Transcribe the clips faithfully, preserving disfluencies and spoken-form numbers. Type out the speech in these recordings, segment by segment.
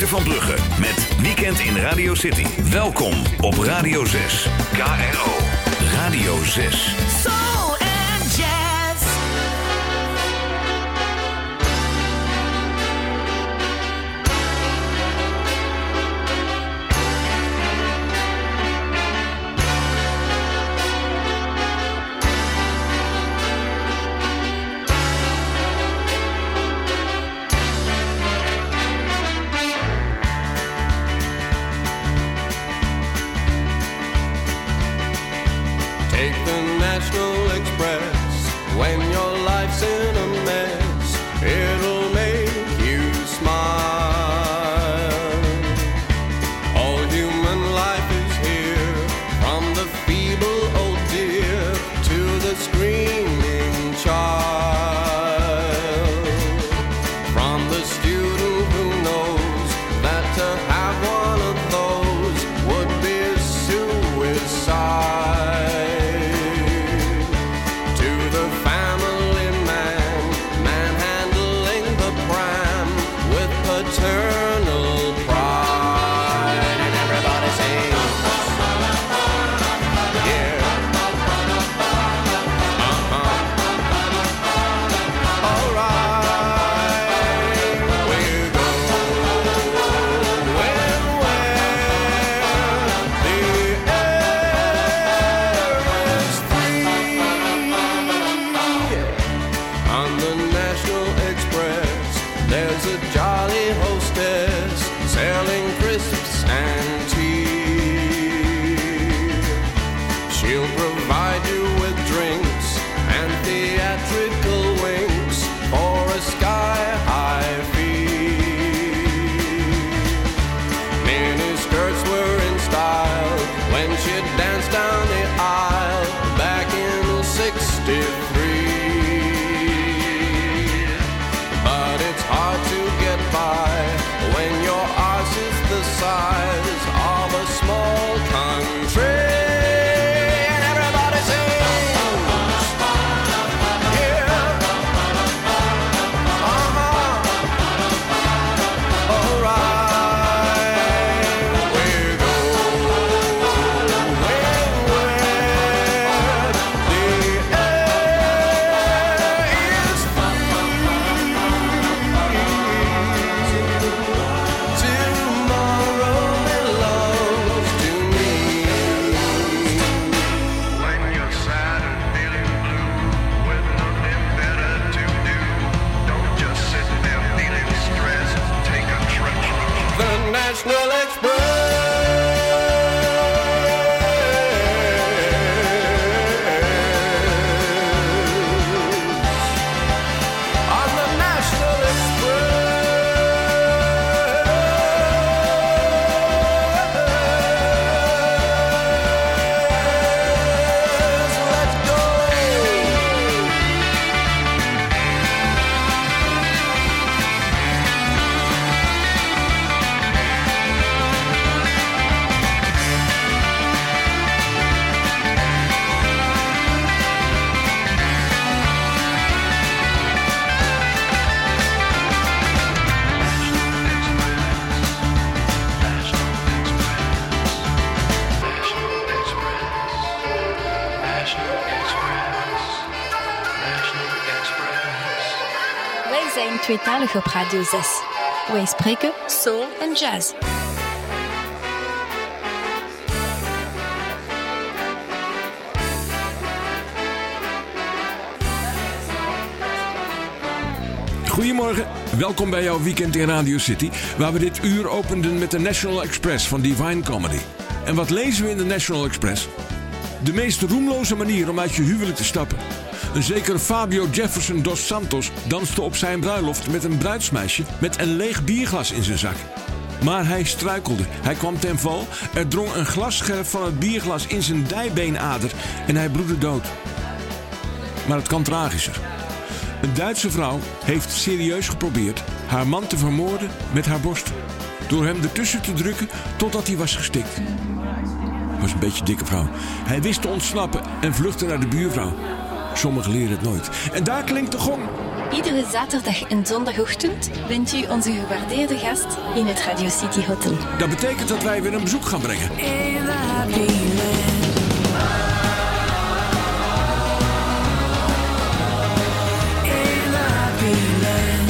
Peter van Brugge met Weekend in Radio City. Welkom op Radio zes. K R O. Radio zes. Soul and jazz. Take the National Express when your life's in a mess. It'll make you smile. All human life is here, from the feeble old deer to the screaming child. From the student who knows that to have one of those would be suicide. Eternal pride, and everybody sings. Yeah. Uh-huh. All right. We're going where the air is free. On the National Express, there's a jolly hostess selling crisps and tea. She'll provide you with drinks and theatrical winks for a sky-high fee. Mini skirts were in style when she danced down the aisle back in sixty-three. But it's hard to get by when your arse is the size of a small country. And everybody sings. Yeah. Uh-huh. All right. We're going where the air is free. Tomorrow belongs to me. When you're sad and feeling blue, with nothing better to do, don't just sit there feeling stressed. Take a trip. The National Express. On the National Express. Let's go. Wij zijn tweetalig op Radio zes. Wij spreken soul en jazz. Goedemorgen, welkom bij jouw Weekend in Radio City, waar we dit uur openden met de National Express van Divine Comedy. En wat lezen we in de National Express? De meest roemloze manier om uit je huwelijk te stappen. Een zekere Fabio Jefferson dos Santos danste op zijn bruiloft met een bruidsmeisje met een leeg bierglas in zijn zak. Maar hij struikelde, hij kwam ten val, er drong een glasscherf van het bierglas in zijn dijbeenader en hij bloedde dood. Maar het kan tragischer. Een Duitse vrouw heeft serieus geprobeerd haar man te vermoorden met haar borst. Door hem ertussen te drukken totdat hij was gestikt. Was een beetje een dikke vrouw. Hij wist te ontsnappen en vluchtte naar de buurvrouw. Sommigen leren het nooit. En daar klinkt de gong. Iedere zaterdag en zondagochtend bent u onze gewaardeerde gast in het Radio City Hotel. Dat betekent dat wij weer een bezoek gaan brengen. In the happy land. In the happy land.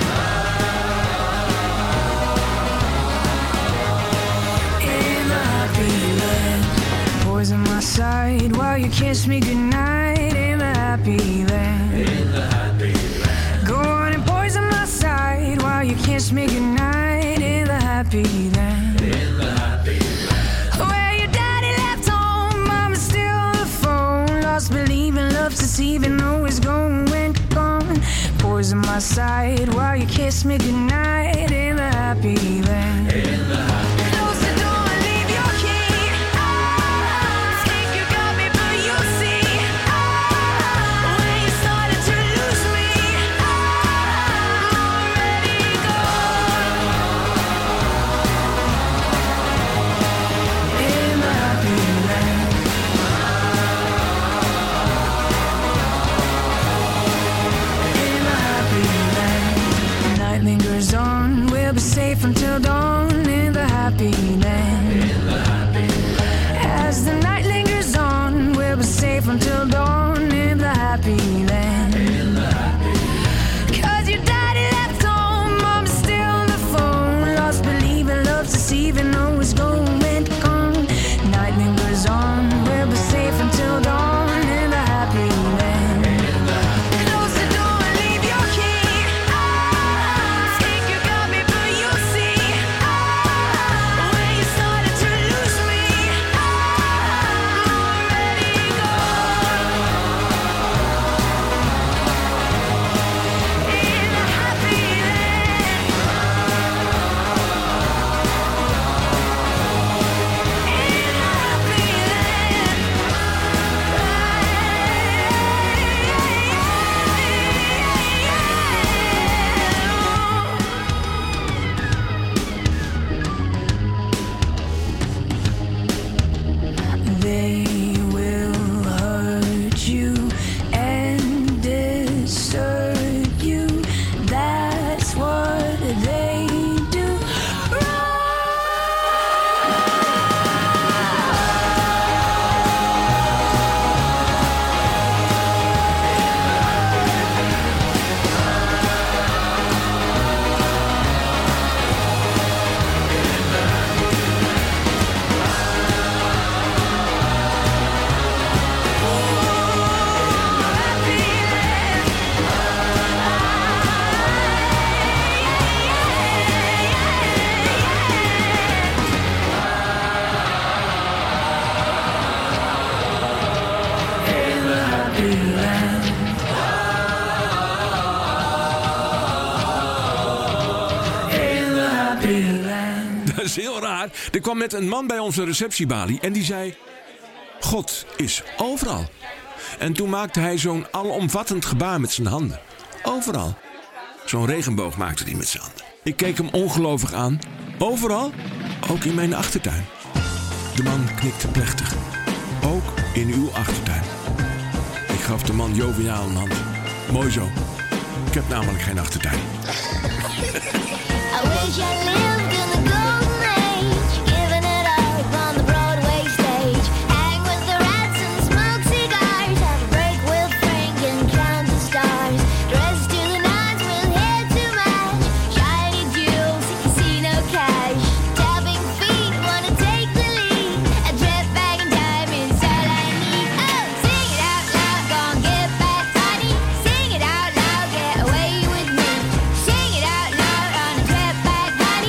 In the happy land. Poison my side while you kiss me goodnight. In the happy land. In the happy land. Go on and poison my side while you kiss me goodnight. In the happy land. In the happy land. Where your daddy left home, mama's still on the phone. Lost believing, love's deceiving, always going gone. Poison my side while you kiss me goodnight. In the happy land. In the happy land. Close the door and leave your key. Ah, think you got me, but you'll see. Ah, when you started to lose me. Ah, I'm already gone. In the happy land. In the happy land. Night lingers on, we'll be safe until dawn. In the happy land. In the happy land. As the night lingers on, we'll be safe until dawn. In the happy land. In the happy land. Cause your daddy left home, mom's still on the phone. Lost believing, love's deceiving, always going gone. Night lingers on, we'll be safe until dawn. In the happy land. In the happy Close the door and leave your key. Ah, think you got me, but you'll see. Ah, when you started to lose me. Ah, I'm already gone. In the happy land. In the happy land. They will hurt you and desert you. That's what they do. Happy land. In the happy land. In the happy land. Dat is heel raar. Er kwam net een man bij onze receptiebalie en die zei: God is overal. En toen maakte hij zo'n alomvattend gebaar met zijn handen. Overal. Zo'n regenboog maakte hij met zijn handen. Ik keek hem ongelovig aan. Overal? Ook in mijn achtertuin. De man knikte plechtig. Ook in uw achtertuin. Ik gaf de man joviaal een hand. Mooi zo. Ik heb namelijk geen achtertuin. I wish I lived in the golden age, giving it up on the Broadway stage. Hang with the rats and smoke cigars, have a break with Frank and count the stars. Dressed to the nines with hair to match, shiny jewels, casino cash. Tapping feet wanna take the lead, a jet bag and diamonds all I need. Oh, sing it out loud, gon' get back honey. Sing it out loud, get away with me. Sing it out loud on a jet bag honey.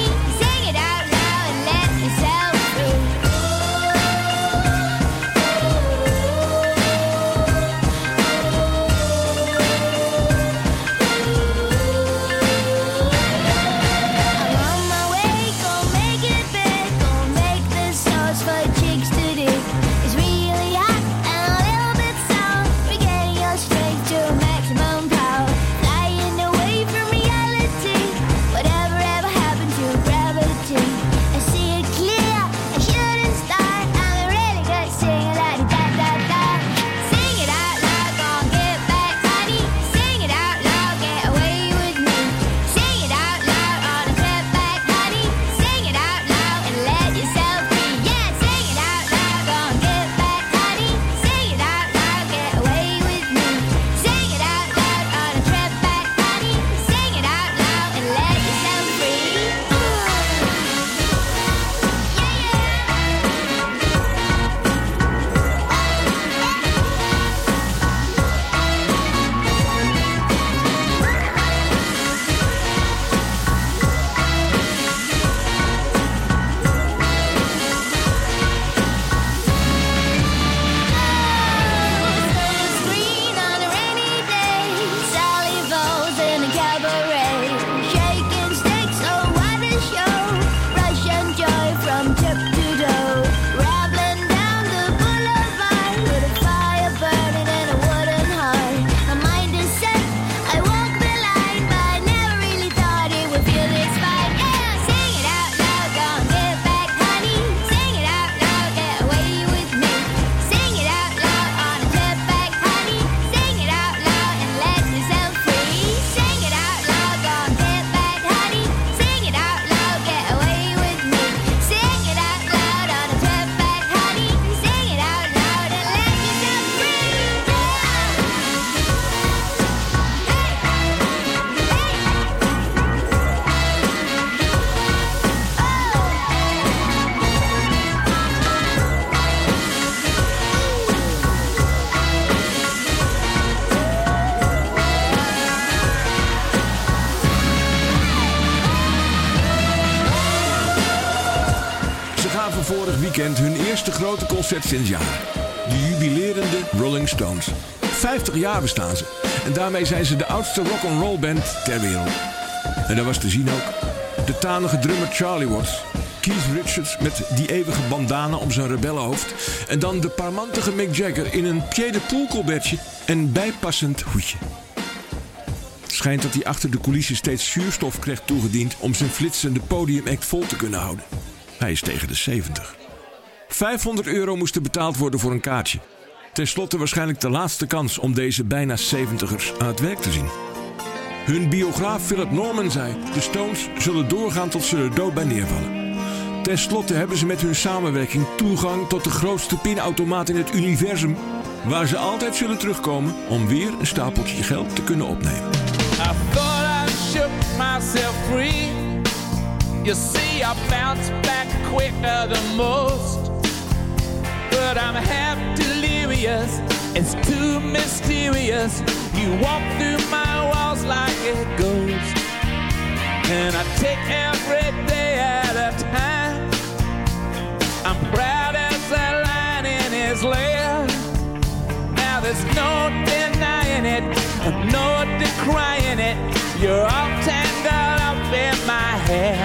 weekend hun eerste grote concert sinds jaren. De jubilerende Rolling Stones. vijftig jaar bestaan ze. En daarmee zijn ze de oudste rock'n'roll band ter wereld. En dat was te zien ook. De tanige drummer Charlie Watts. Keith Richards met die eeuwige bandana om zijn rebellenhoofd. En dan de parmantige Mick Jagger in een pied de poule colbertje en bijpassend hoedje. Het schijnt dat hij achter de coulissen steeds zuurstof kreeg toegediend om zijn flitsende podiumact vol te kunnen houden. Hij is tegen de zeventig. vijfhonderd euro moest er betaald worden voor een kaartje. Ten slotte waarschijnlijk de laatste kans om deze bijna zeventigers aan het werk te zien. Hun biograaf Philip Norman zei: de Stones zullen doorgaan tot ze er dood bij neervallen. Ten slotte hebben ze met hun samenwerking toegang tot de grootste pinautomaat in het universum, waar ze altijd zullen terugkomen om weer een stapeltje geld te kunnen opnemen. I thought I shook myself free. You see, I bounced back quicker than most. But I'm half delirious, it's too mysterious. You walk through my walls like a ghost, and I take every day at a time. I'm proud as a lion in his lair. Now there's no denying it, no decrying it. You're all tangled up in my hair.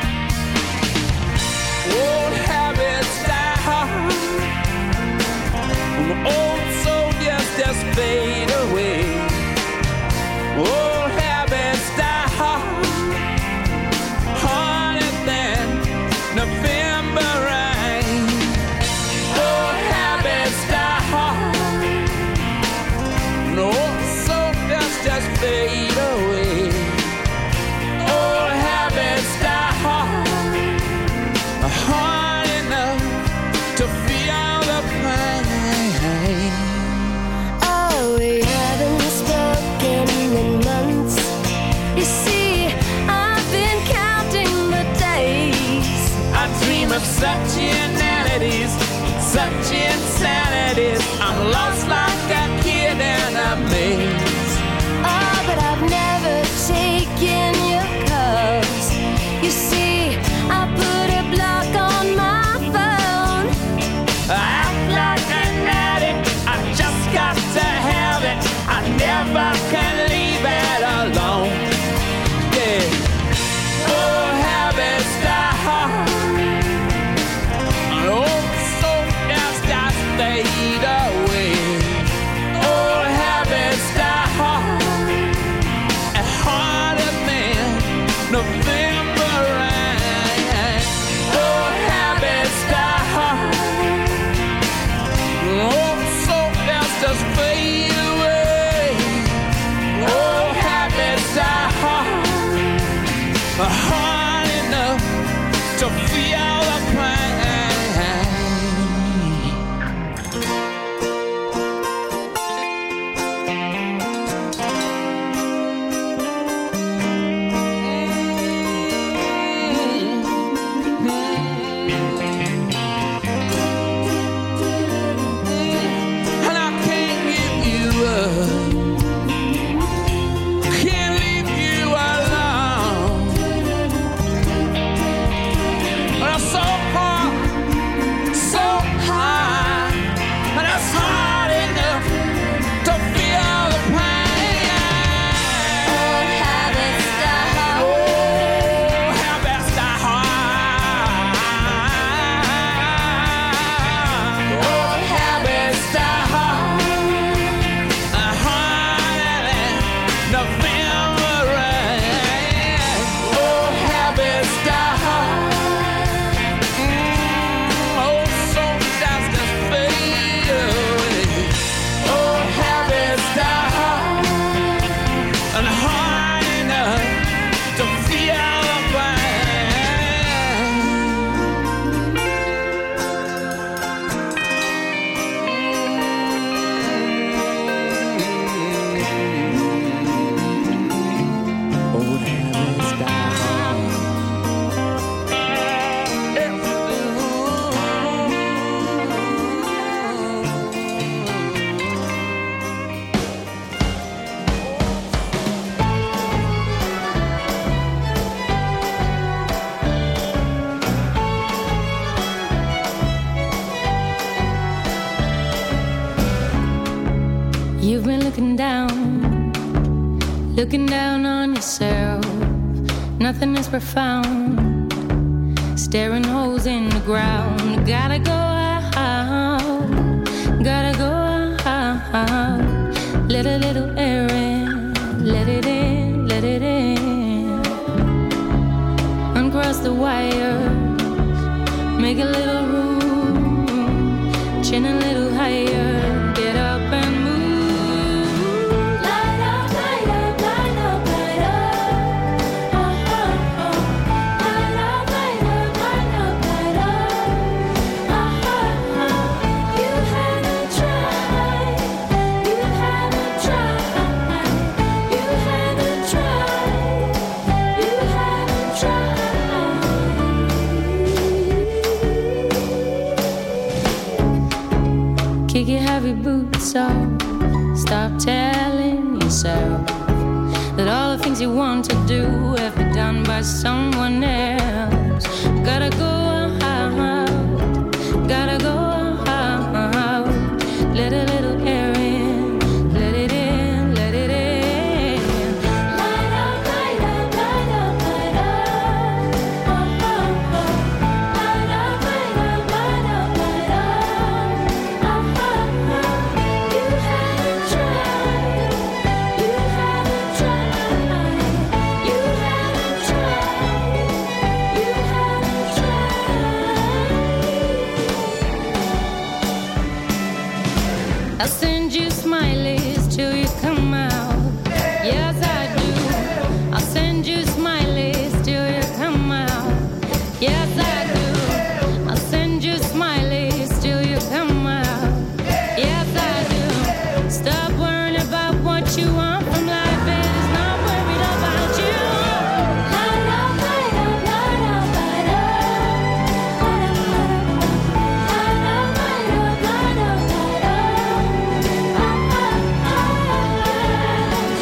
Old habits die hard, old soldiers just fade away. Old habits die hard, harder than November rain. Old habits die hard, old soldiers just fade away. Old habits die hard, hard enough to feel the pain. Oh, we haven't spoken in months. You see, I've been counting the days. I dream of such inanities, such insanities. I'm lost like a kid in a maze. Oh, but I've never taken your calls. You see, I put a block on my phone. I act like an addict, I just got to have it. I never can leave it alone. Yeah. Old habits die hard, and old soldiers just fade away. Old habits die hard, and harder than November rain. Old habits die hard, old soldiers just fade away. Old habits die hard, hard enough to feel the pain. And I can't give you up, can't leave you alone. But I been looking down, looking down on yourself. Nothing is profound, staring holes in the ground. Gotta go out, gotta go out. Let a little air in, let it in, let it in. Uncross the wires, make a little room, chin a little higher, get up and move. Light up, light up, light up, light up. Oh, oh, oh. Light up, light up, light up, light up. Oh, oh, oh. You haven't tried, you haven't tried, you haven't tried, you haven't tried. Kick your heavy boots off. Stop telling yourself that all the things you want to do have been done by someone else. Gotta go out, gotta go out. Let a little air in, let it in, let it in. Light up, light up, light up, light up. Oh, oh, oh. Light up, light up, light up, light up. Oh, oh, oh. You haven't tried, you haven't tried, you haven't tried, you haven't tried. I'll send you smileys till you come out. Yes, I do. I'll send you smileys till you come out. Yes, I do. I'll send you smileys till you come out. Yes, I do. Stop worrying about what you want from life. It's not worried about you. Light up, light up, light up, light up. Light up, light up, light up, light up, light up. Oh, oh, oh.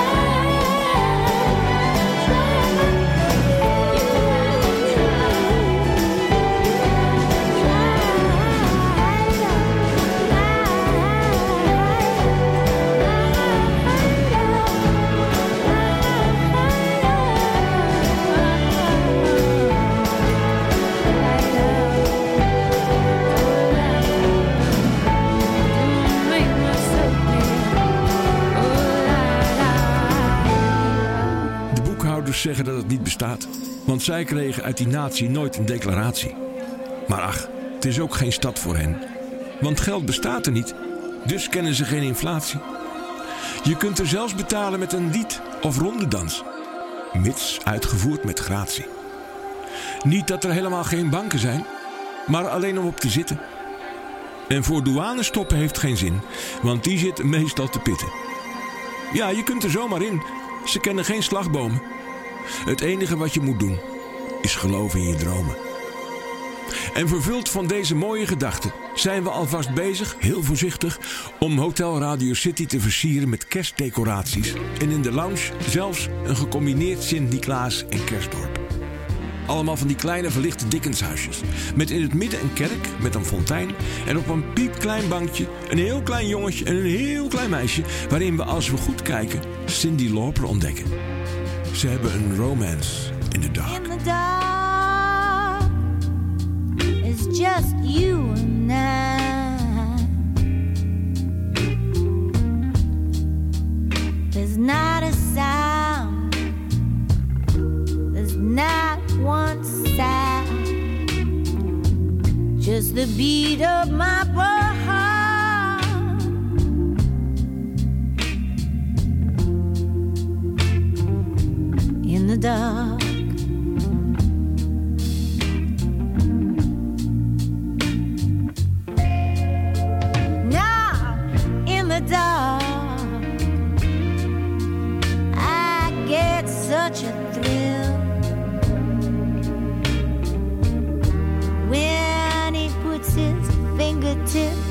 De boekhouders zeggen dat het niet bestaat, want zij kregen uit die natie nooit een declaratie. Maar ach, het is ook geen stad voor hen. Want geld bestaat er niet, dus kennen ze geen inflatie. Je kunt er zelfs betalen met een lied of rondedans, mits uitgevoerd met gratie. Niet dat er helemaal geen banken zijn, maar alleen om op te zitten. En voor douane stoppen heeft geen zin, want die zit meestal te pitten. Ja, je kunt er zomaar in. Ze kennen geen slagbomen. Het enige wat je moet doen, is geloven in je dromen. En vervuld van deze mooie gedachten zijn we alvast bezig, heel voorzichtig, om Hotel Radio City te versieren met kerstdecoraties. En in de lounge zelfs een gecombineerd Sint-Niklaas en kerstdorp. Allemaal van die kleine verlichte Dickenshuisjes. Met in het midden een kerk met een fontein. En op een piepklein bankje een heel klein jongetje en een heel klein meisje. Waarin we, als we goed kijken, Cyndi Lauper ontdekken. Ze hebben een romance in the dark. In the dark, it's just you and I. There's not a sound, there's not one sound, just the beat of my heart. In the dark, now in the dark, I get such a thrill when he puts his fingertips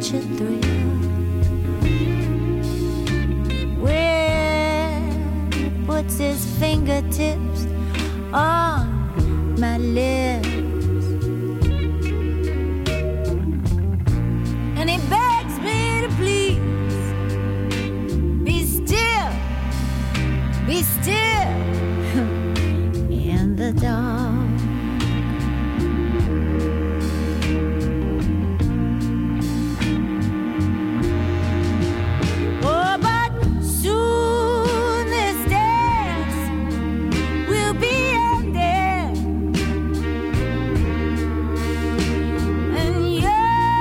such a thrill. Where puts his fingertips on my lips, and he begs me to please be still, be still in the dark. Oh, but soon this dance will be ended, and you're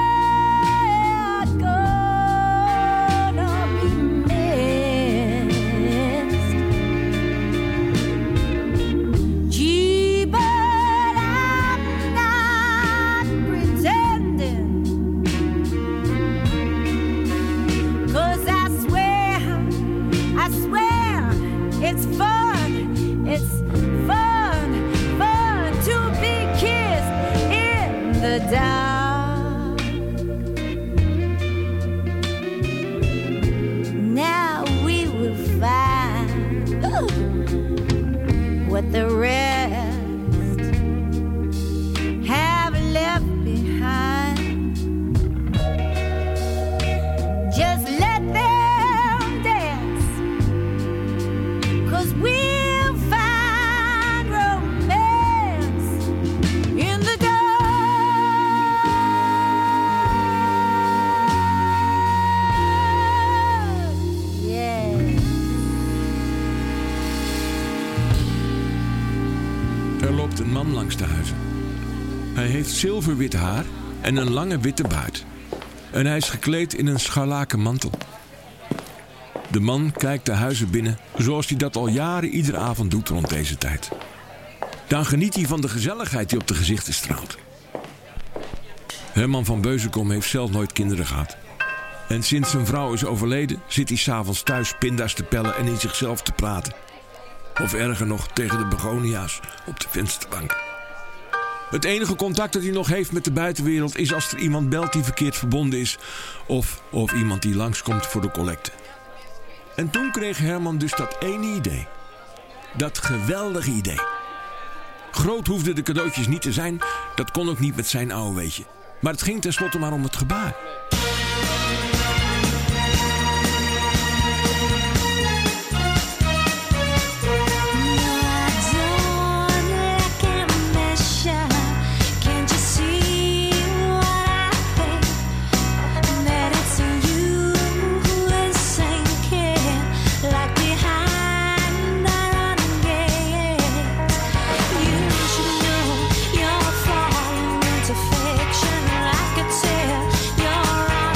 gonna be missed. Gee, but I'm not pretending, 'cause I swear, I swear it's fun, it's fun, fun to be kissed in the dark. Now we will find what the rest have left behind. Just let them dance, 'cause we'll find romance in the dark. Yeah. Er loopt een man langs de huizen. Hij heeft zilverwit haar en een lange witte baard. En hij is gekleed in een scharlaken mantel. De man kijkt de huizen binnen zoals hij dat al jaren iedere avond doet rond deze tijd. Dan geniet hij van de gezelligheid die op de gezichten straalt. Herman van Beuzenkom heeft zelf nooit kinderen gehad. En sinds zijn vrouw is overleden zit hij 's avonds thuis pinda's te pellen en in zichzelf te praten. Of erger nog, tegen de begonia's op de vensterbank. Het enige contact dat hij nog heeft met de buitenwereld is als er iemand belt die verkeerd verbonden is. Of, of iemand die langskomt voor de collecte. En toen kreeg Herman dus dat ene idee. Dat geweldige idee. Groot hoefden de cadeautjes niet te zijn. Dat kon ook niet met zijn oude weetje. Maar het ging tenslotte maar om het gebaar. Fiction, I could tell you're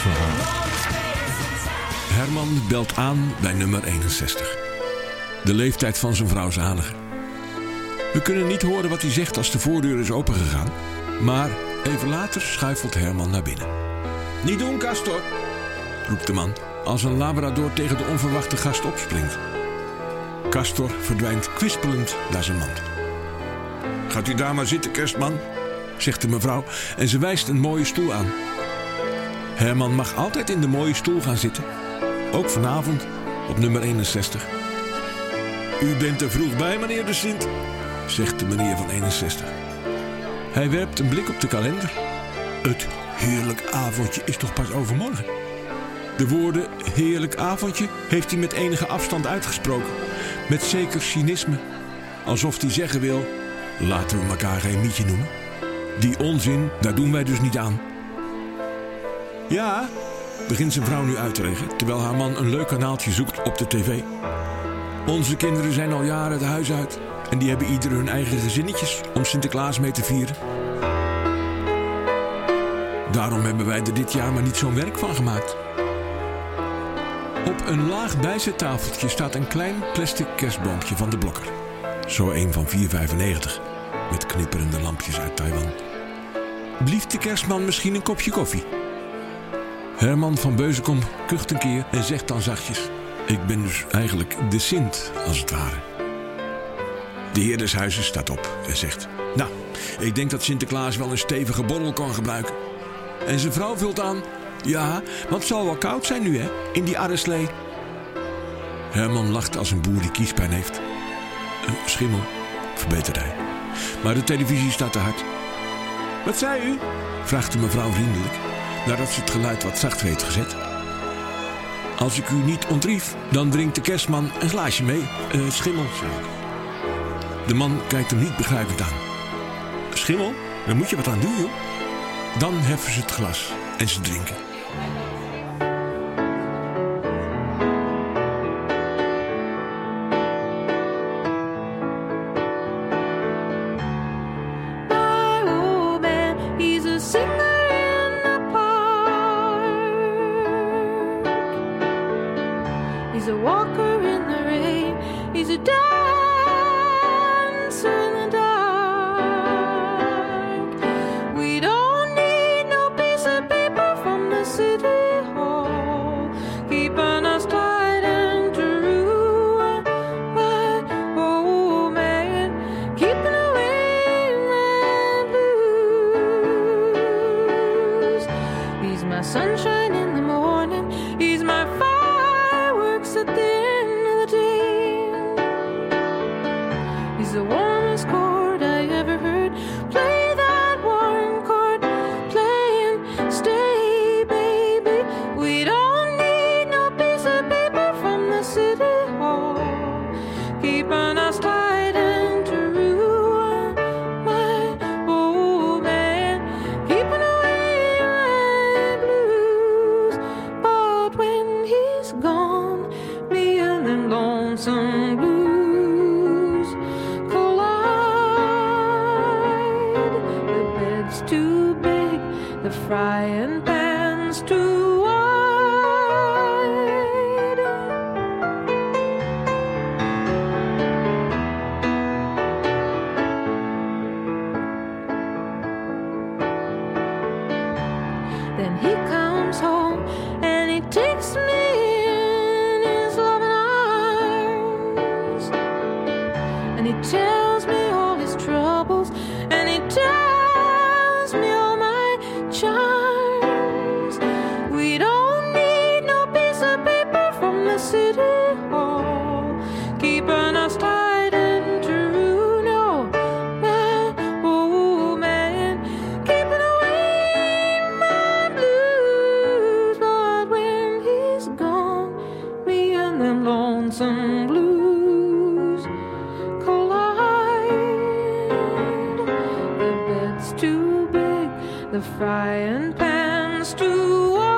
verhaal. Herman belt aan bij nummer eenenzestig. De leeftijd van zijn vrouw is aardig. We kunnen niet horen wat hij zegt als de voordeur is opengegaan. Maar even later schuifelt Herman naar binnen. Niet doen, Castor, roept de man als een labrador tegen de onverwachte gast opspringt. Castor verdwijnt kwispelend naar zijn mand. Gaat u daar maar zitten, kerstman, zegt de mevrouw en ze wijst een mooie stoel aan. Herman mag altijd in de mooie stoel gaan zitten. Ook vanavond op nummer eenenzestig. U bent er vroeg bij, meneer de Sint, zegt de meneer van eenenzestig. Hij werpt een blik op de kalender. Het heerlijk avondje is toch pas overmorgen? De woorden heerlijk avondje heeft hij met enige afstand uitgesproken. Met zeker cynisme. Alsof hij zeggen wil, laten we elkaar geen mietje noemen. Die onzin, daar doen wij dus niet aan. Ja, begint zijn vrouw nu uit te leggen, terwijl haar man een leuk kanaaltje zoekt op de tv. Onze kinderen zijn al jaren het huis uit. En die hebben ieder hun eigen gezinnetjes om Sinterklaas mee te vieren. Daarom hebben wij er dit jaar maar niet zo'n werk van gemaakt. Op een laag bijzettafeltje staat een klein plastic kerstboompje van de Blokker. Zo een van vier vijfennegentig. Met knipperende lampjes uit Taiwan. Blieft de kerstman misschien een kopje koffie? Herman van Beuzenkom kucht een keer en zegt dan zachtjes: ik ben dus eigenlijk de Sint, als het ware. De heer des huizes staat op en zegt: nou, ik denk dat Sinterklaas wel een stevige borrel kan gebruiken. En zijn vrouw vult aan: ja, want het zal wel koud zijn nu, hè, in die arreslee. Herman lacht als een boer die kiespijn heeft. Een schimmel, verbetert hij. Maar de televisie staat te hard. Wat zei u? Vraagt de mevrouw vriendelijk, nadat ze het geluid wat zacht heeft gezet. Als ik u niet ontrief, dan drinkt de kerstman een glaasje mee. Uh, schimmel, zeg ik. De man kijkt hem niet begrijpend aan. Schimmel? Daar moet je wat aan doen, joh. Dan heffen ze het glas en ze drinken. My old man, he's a singer in the park. He's a walker in the rain. He's a dancer in the dark. We don't need no piece of paper from the city hall, keeping us tight and true. My old man, keeping away my blues. He's my sunshine in the morning. He's my fireworks at the end of the day. He's the warmest chord I ever heard. Play that warm chord, play and stay, baby. We don't need no piece of paper from the city hall, keeping us tight and true. My old man, keeping away my blues. But when he's gone, me and them lonesome blues collide. The bed's too big, the frying pan's too wide. Then he comes home and he takes me in his loving arms, and he tells me all his troubles, and he tells me all my charms. We don't need no piece of paper from the city hall, keeping us tight and true. No, my old man, keeping away my blues. But when he's gone, me and them lonesome blues collide. The bed's too big, the frying pan's too wide.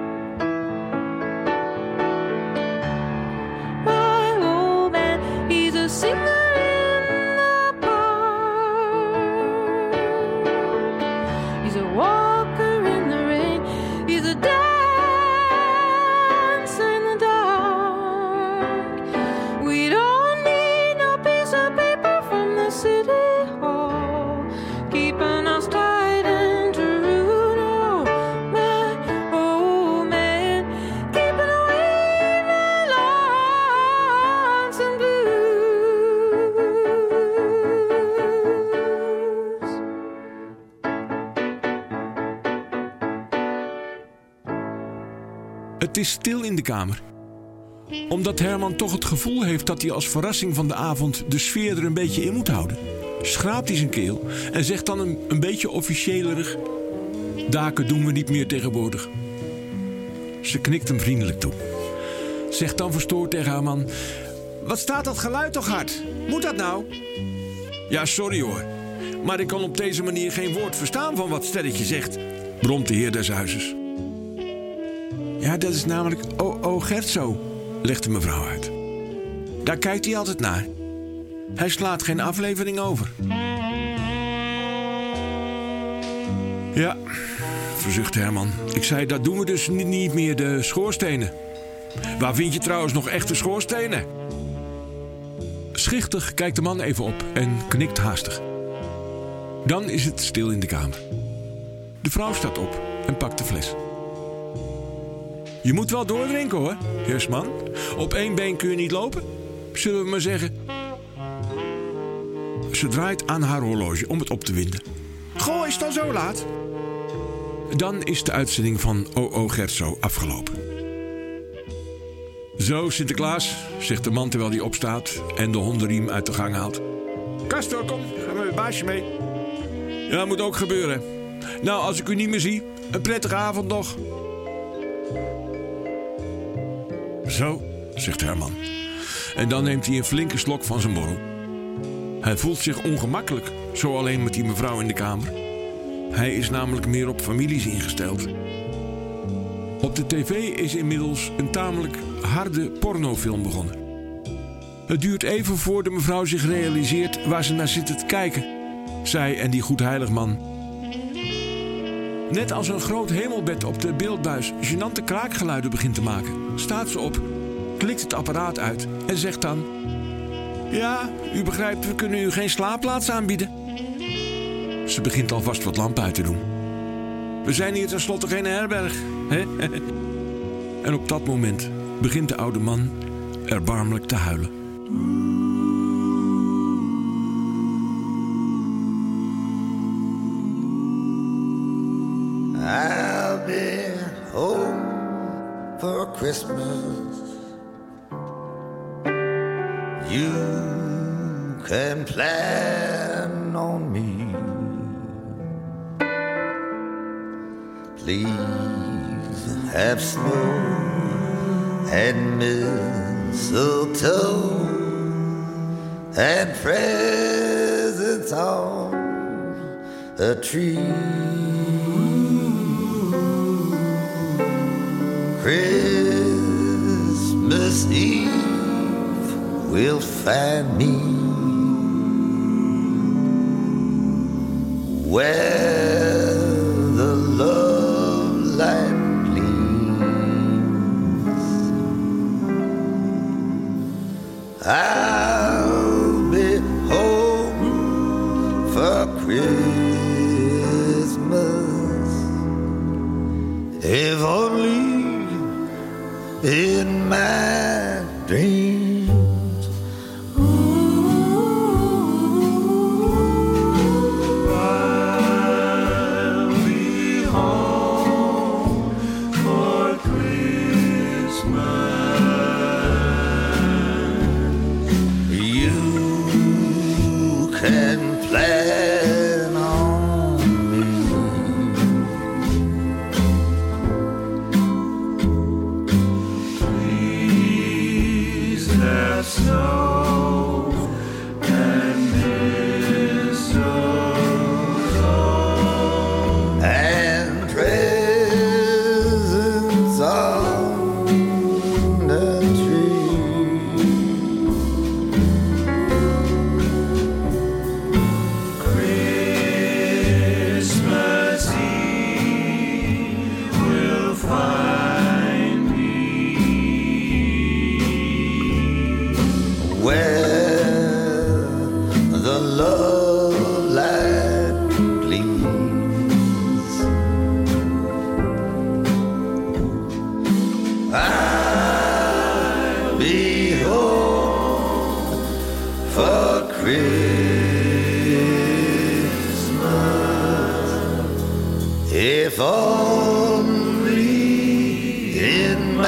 My old man, he's Het is stil in de kamer. Omdat Herman toch het gevoel heeft dat hij als verrassing van de avond de sfeer er een beetje in moet houden, schraapt hij zijn keel en zegt dan een, een beetje officiëlerig: daken doen we niet meer tegenwoordig. Ze knikt hem vriendelijk toe. Zegt dan verstoord tegen haar man: wat staat dat geluid toch hard? Moet dat nou? Ja, sorry hoor. Maar ik kan op deze manier geen woord verstaan van wat stelletje zegt, bromt de heer des huizes. Ja, dat is namelijk O O Gerzo, legt de mevrouw uit. Daar kijkt hij altijd naar. Hij slaat geen aflevering over. Ja, verzucht Herman. Ik zei, dat doen we dus niet, niet meer, de schoorstenen. Waar vind je trouwens nog echte schoorstenen? Schichtig kijkt de man even op en knikt haastig. Dan is het stil in de kamer. De vrouw staat op en pakt de fles. Je moet wel doordrinken hoor, Heersman. Op één been kun je niet lopen, zullen we maar zeggen. Ze draait aan haar horloge om het op te winden. Goh, is het al zo laat? Dan is de uitzending van O O Gerzo afgelopen. Zo, Sinterklaas, zegt de man terwijl hij opstaat en de hondenriem uit de gang haalt. Castor, kom, ga met mijn baasje mee. Ja, moet ook gebeuren. Nou, als ik u niet meer zie, een prettige avond nog. Zo, zegt Herman. En dan neemt hij een flinke slok van zijn borrel. Hij voelt zich ongemakkelijk, zo alleen met die mevrouw in de kamer. Hij is namelijk meer op families ingesteld. Op de tv is inmiddels een tamelijk harde pornofilm begonnen. Het duurt even voor de mevrouw zich realiseert waar ze naar zit te kijken. Zij en die goedheilig man. Net als een groot hemelbed op de beeldbuis gênante kraakgeluiden begint te maken, staat ze op, klikt het apparaat uit en zegt dan: ja, u begrijpt, we kunnen u geen slaapplaats aanbieden. Ze begint alvast wat lampen uit te doen. We zijn hier tenslotte geen herberg, hè? En op dat moment begint de oude man erbarmelijk te huilen. I'll be home for Christmas. You can plan on me. Please have snow and mistletoe and presents on a tree. Christmas Eve will find me where the love light gleams. I'll be home for Christmas, if only in my dreams. I'll be home for Christmas. You can plan on me. Please have snow and mistletoe And presents on the tree. Christmas Eve will find me Where the love light gleams. I'll be home for Christmas, if only in my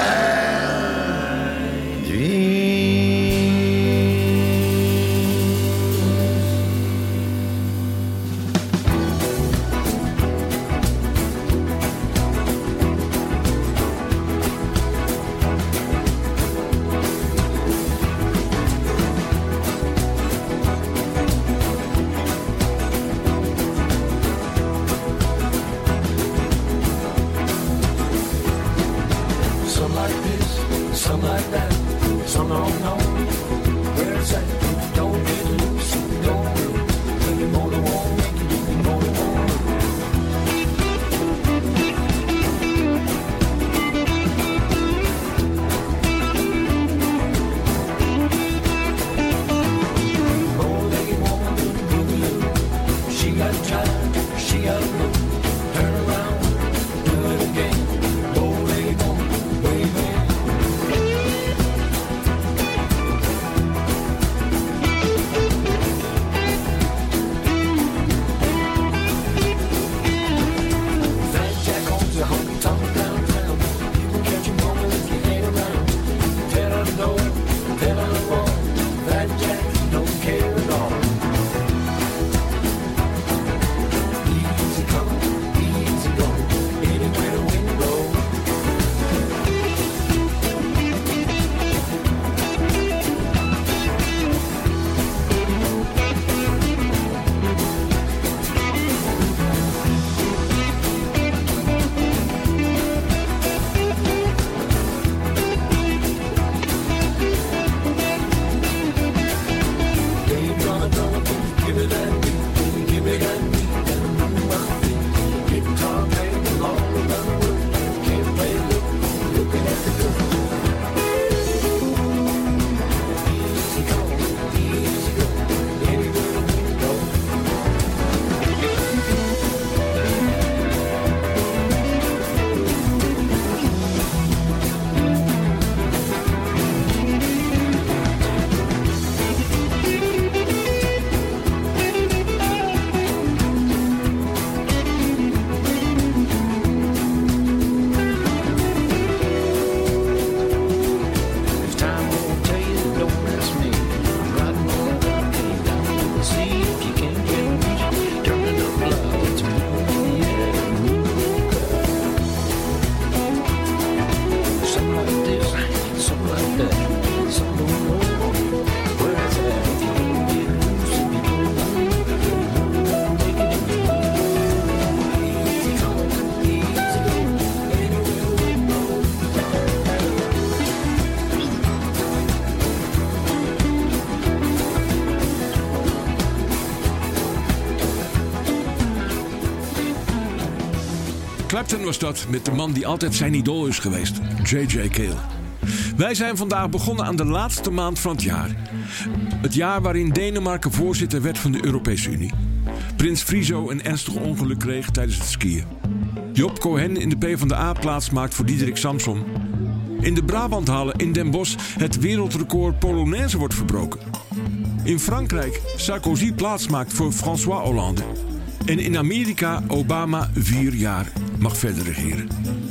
Clapton was dat, met de man die altijd zijn idool is geweest, J J Cale. Wij zijn vandaag begonnen aan de laatste maand van het jaar. Het jaar waarin Denemarken voorzitter werd van de Europese Unie. Prins Friso een ernstig ongeluk kreeg tijdens het skiën. Job Cohen in de PvdA plaatsmaakt voor Diederik Samsom. In de Brabanthallen in Den Bosch het wereldrecord Polonaise wordt verbroken. In Frankrijk Sarkozy plaatsmaakt voor François Hollande. En in Amerika Obama vier jaar mag verder regeren.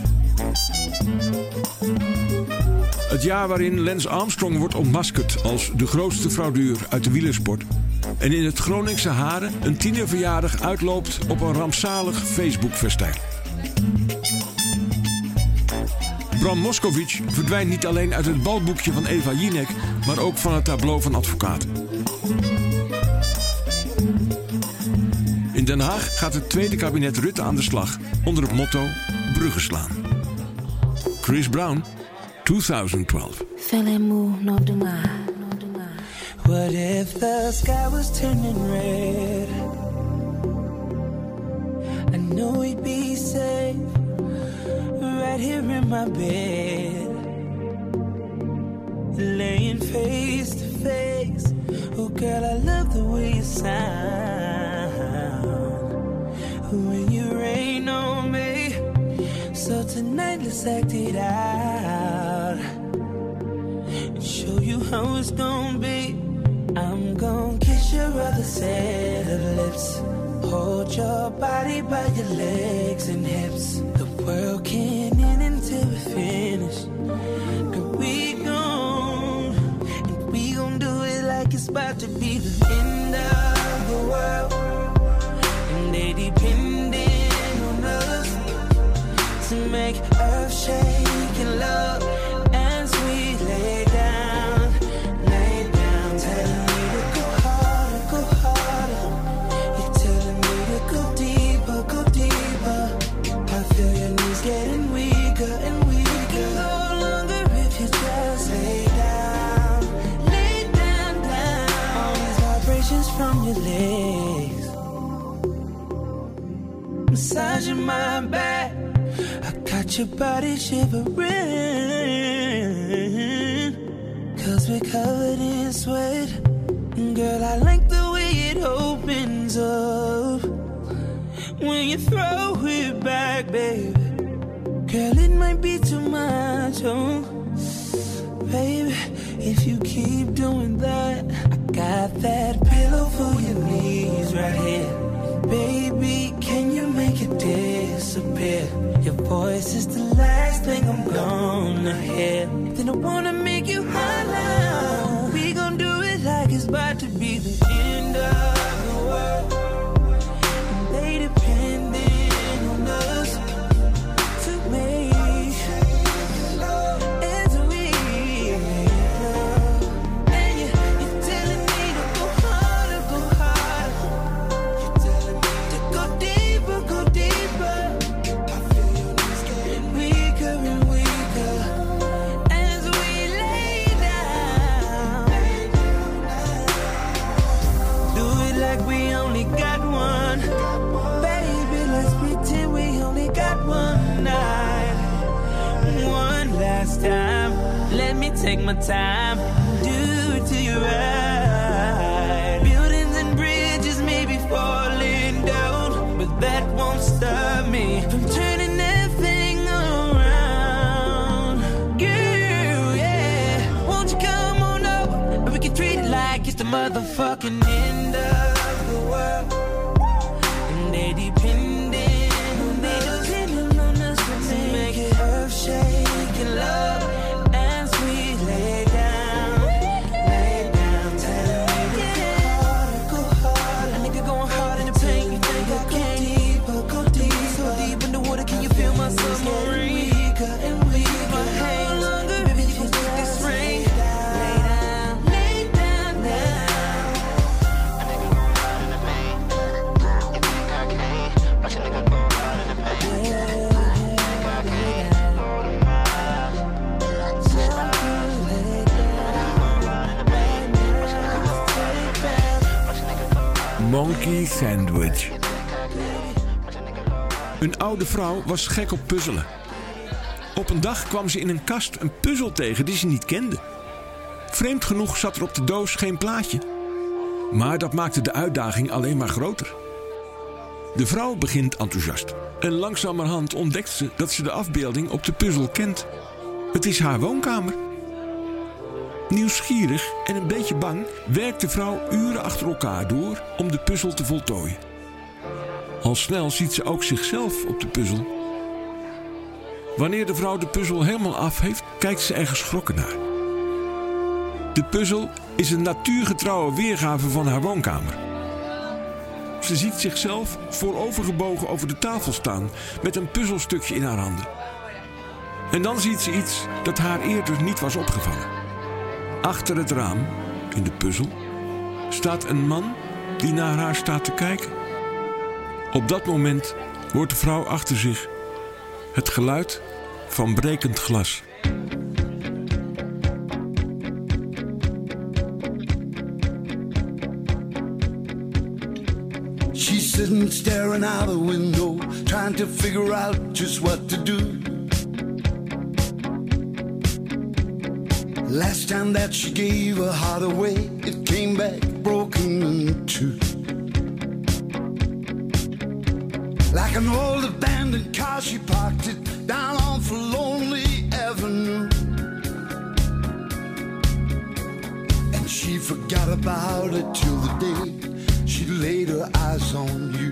Het jaar waarin Lance Armstrong wordt ontmaskerd als de grootste fraudeur uit de wielersport. En in het Groningse Haren een tienerverjaardag uitloopt op een rampzalig Facebook-festijn. Bram Moskowitz verdwijnt niet alleen uit het balboekje van Eva Jinek, maar ook van het tableau van advocaten. In Den Haag gaat het tweede kabinet Rutte aan de slag onder het motto bruggen slaan. Chris Brown, twintig twaalf. What if the sky was turning red? I know we'd be safe right here in my bed, laying face to face. Oh girl, I love the way you sound when you rain on me. So tonight let's act it out and show you how it's gonna be. I'm gonna kiss your other set of lips, hold your body by your legs and hips. The world can't end until we finish. Cause we gon', and we gon' do it like it's about to be the end of the world. And they depending on us to make earth shake and love as we lay down, lay down, telling me to go harder, go harder. You're telling me to go deeper, go deeper. I feel your knees getting weaker and weaker. No longer if you just lay down, lay down, down. All these vibrations from your legs, massaging my back. I got your body shivering, cause we're covered in sweat. Girl, I like the way it opens up when you throw it back, baby. Girl, it might be too much, oh baby, if you keep doing that. I got that pillow for your knees right here. Baby, can you make it disappear? Your voice is the last thing I'm gonna hear. Then I wanna make you holler. We gon' do it like it's about to be the end of the world. And they depending on us to make ends we love. And you, you're telling me to go harder, go harder. You're telling me to go deeper, go deeper. Weaker and weaker as we lay down. Do it like we only got one. Baby, let's pretend we only got one night. One last time, let me take my time. Do it to you right. Buildings and bridges may be falling down, but that won't stop me from turning that thing around. Girl, yeah, won't you come on over and we can treat it like it's the motherfucking end of the world. And they depending on us, depending on us to make it earth shake and love as we lay down, lay down, telling me to go harder, go harder. A nigga going hard in the paint, you think I can't? Go deeper, go deeper, so deep in the water, can you feel my submarine? Weaker and weaker, my hands longer, baby, you can take this ring. Lay down, lay down, down. A nigga going hard in the paint, you think I can't? Watch a nigga go hard in the paint, you think I can't? Monkey Sandwich. Een oude vrouw was gek op puzzelen. Op een dag kwam ze in een kast een puzzel tegen die ze niet kende. Vreemd genoeg zat er op de doos geen plaatje. Maar dat maakte de uitdaging alleen maar groter. De vrouw begint enthousiast. En langzamerhand ontdekt ze dat ze de afbeelding op de puzzel kent. Het is haar woonkamer. Nieuwsgierig en een beetje bang werkt de vrouw uren achter elkaar door om de puzzel te voltooien. Al snel ziet ze ook zichzelf op de puzzel. Wanneer de vrouw de puzzel helemaal af heeft, kijkt ze er geschrokken naar. De puzzel is een natuurgetrouwe weergave van haar woonkamer. Ze ziet zichzelf voorovergebogen over de tafel staan met een puzzelstukje in haar handen. En dan ziet ze iets dat haar eerder niet was opgevallen. Achter het raam, in de puzzel, staat een man die naar haar staat te kijken. Op dat moment hoort de vrouw achter zich het geluid van brekend glas. She's sitting staring out the window, trying to figure out just what to do. Last time that she gave her heart away, it came back broken in two. Like an old abandoned car, she parked it down off a lonely avenue. And she forgot about it till the day she laid her eyes on you.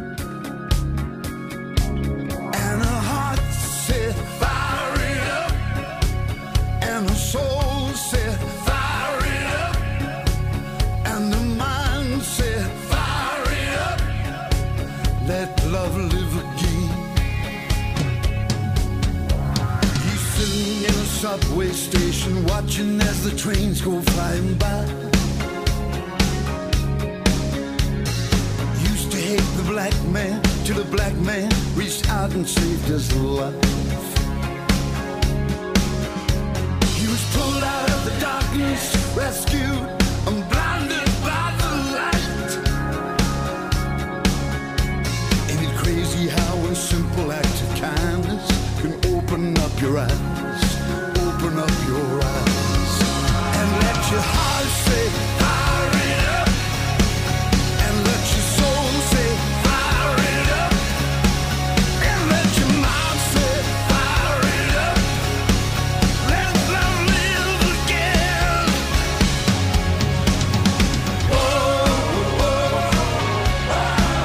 And her heart said, fire it up. And her soul said, fire it up. And her mind said, fire it up. Let love live again. He's sitting in a subway station, watching as the trains go flying by. Used to hate the black man, till the black man reached out and saved his life. He was pulled out of the darkness, rescued and blinded by the light. Ain't it crazy how a simple act of kindness can open up your eyes, open up your eyes, and let your heart say, fire it up, and let your soul say, fire it up, and let your mind say, fire it up, let love live again. Oh, oh, oh,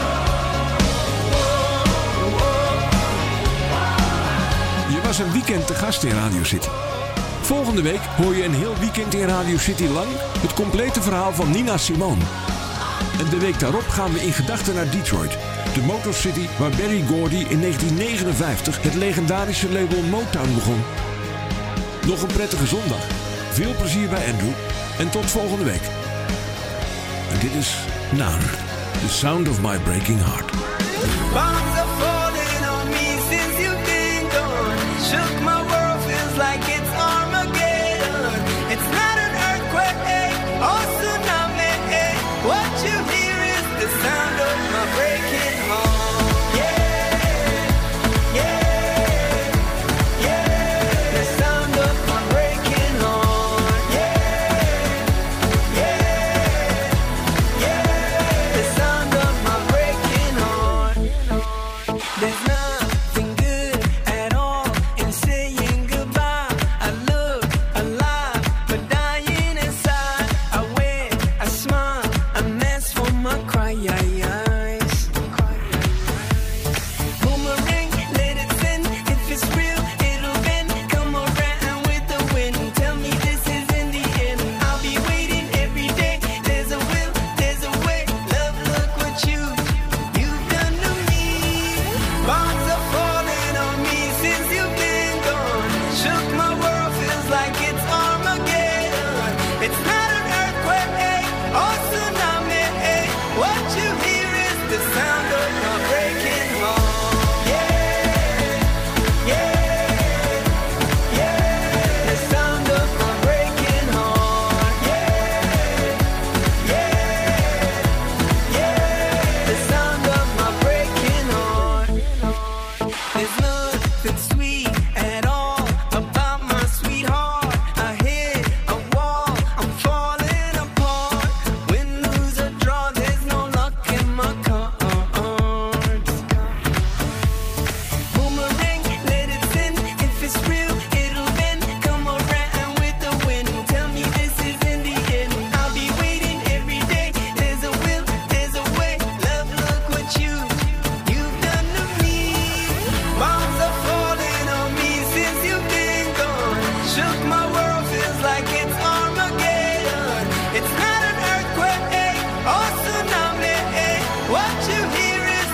oh. Je was een weekend te gast in Radio City. Volgende week hoor je een heel weekend in Radio City lang het complete verhaal van Nina Simone. En de week daarop gaan we in gedachten naar Detroit, de Motor City waar Berry Gordy in negentien negenenvijftig het legendarische label Motown begon. Nog een prettige zondag. Veel plezier bij Andrew en tot volgende week. En dit is Naan, The Sound of My Breaking Heart. Bombs are falling on me since you've been gone. Shook my world, feels like it's Armageddon. It's not an earthquake or tsunami. What you hear is the sound of my breaking heart. Yeah, yeah, yeah. The sound of my breaking heart. Yeah, yeah, yeah. The sound of my breaking heart.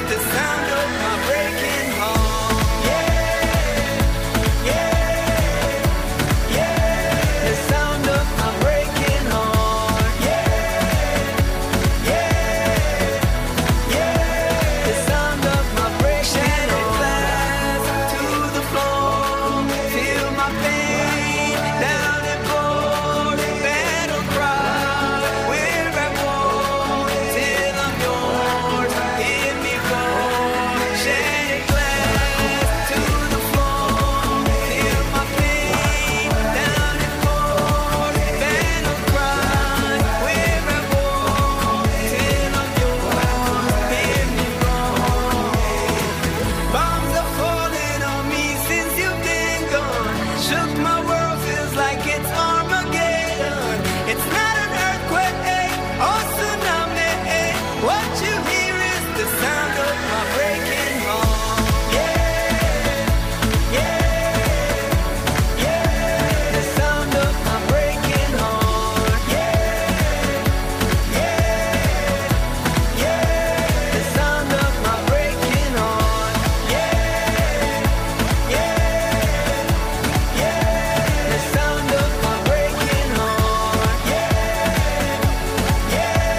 the sound of my breaking heart. Yeah, yeah, yeah. The sound of my breaking heart. Yeah, yeah, yeah. The sound of my breaking heart. Glass to the floor, feel my pain down and pour. Battle cry, we're at war till I'm yours. Hear me roar, shattered glass to the floor, feel my pain down and pour. Battle cry, we're at war till I'm yours. Hear me roar. Bombs are falling on me since you've been gone. Shook my world, feels like it's Armageddon. It's not an earthquake or tsunami. What you hear is the sound of my breaking heart. Yeah, yeah, yeah. The sound of my breaking heart. Yeah, yeah, yeah. The sound of my breaking heart. Yeah, yeah, yeah. The sound of my breaking heart. Yeah,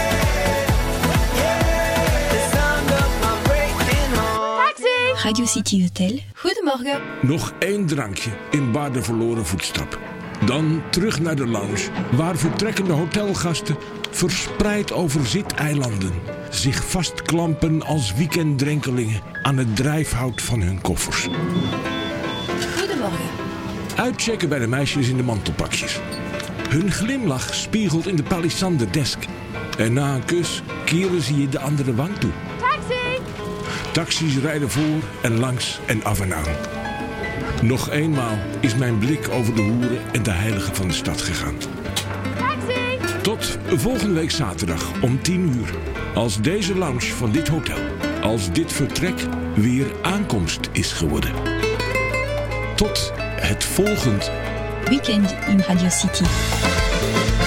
yeah, yeah. The sound of my breaking heart. Taxi! Radio City Hotel. Goedemorgen. Nog één drankje in Bar de Verloren Voetstap. Dan terug naar de lounge, waar vertrekkende hotelgasten verspreid over ziteilanden zich vastklampen als weekenddrenkelingen aan het drijfhout van hun koffers. Goedemorgen. Uitchecken bij de meisjes in de mantelpakjes. Hun glimlach spiegelt in de palissande desk. En na een kus keren ze je de andere wang toe. Taxi! Taxis rijden voor en langs en af en aan. Nog eenmaal is mijn blik over de hoeren en de heiligen van de stad gegaan. Taxi! Tot volgende week zaterdag om tien uur. Als deze lounge van dit hotel, als dit vertrek weer aankomst is geworden. Tot het volgend Weekend in Radio City.